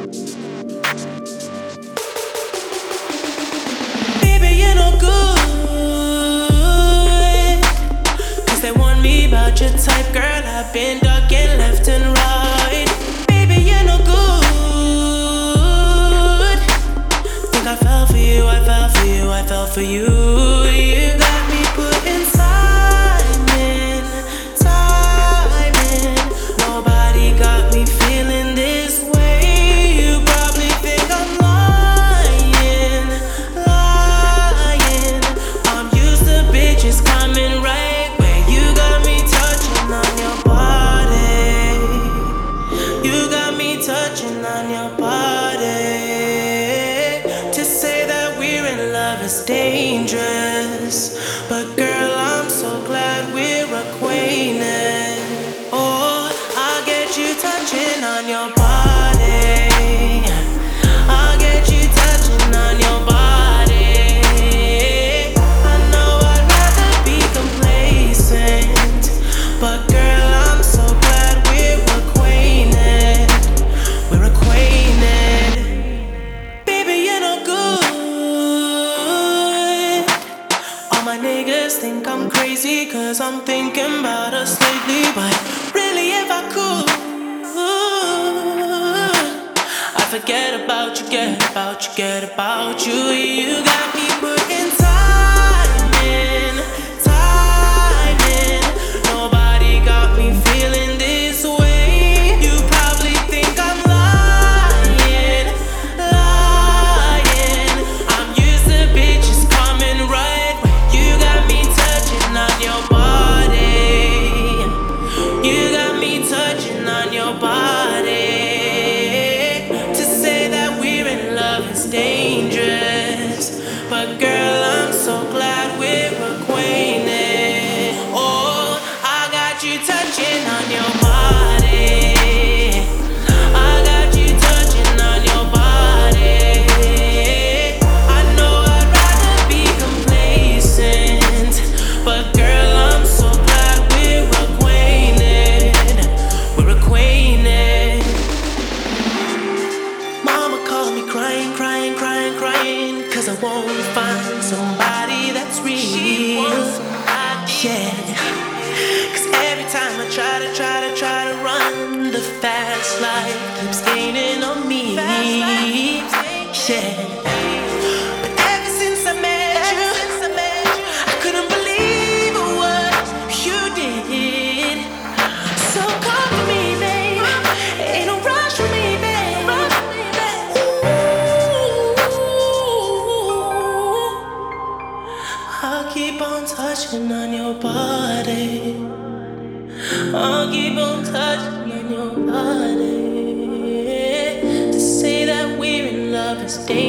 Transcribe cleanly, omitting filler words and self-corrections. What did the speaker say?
Baby, you're no good, 'cause they warned me about your type, girl. I've been ducking left and right. Baby, you're no good. Think I fell for you, I fell for you, I fell for you. You got me putting time in, time in. Nobody got me feeling this way. You probably think I'm lying, lying. I'm used to bitches coming right where you got me touching on your body. You got me touching on your body. To say that we're in love is dangerous, but girl, I'm so glad we're acquainted. Oh, I'll get you touching on your body. I'll get you touching on your body. I know I'd rather be complacent, but girl, I'm so glad we're acquainted. We're acquainted. Baby, you're no good. All my niggas think I'm crazy, 'cause I'm thinking about us lately. But really, if I could, I forget about you, get about you, get about you. You got me putting time in, time in. Nobody got me feeling this way. You probably think I'm lying, lying. I'm used to bitches coming right where you got me touching on your body. You got me touching on your body. To say that we're in love is dangerous, but girl, I'm so glad we're acquainted. Oh, I got you touching on your body. I got you touching on your body. I know I'd rather be complacent, but girl, I'm so glad we're acquainted. We're acquainted. Mama called me crying, crying, crying, crying, 'cause I won't find somebody that's real. Yeah. 'Cause every time I try to run, the fast life keeps gaining on me. Yeah. But ever since I met you, I couldn't believe what you did. So come for me, babe. Ain't no rush for me, babe. Ooh, I'll keep on touching on your body. I'll keep on touching on your body. To say that we're in love is dangerous.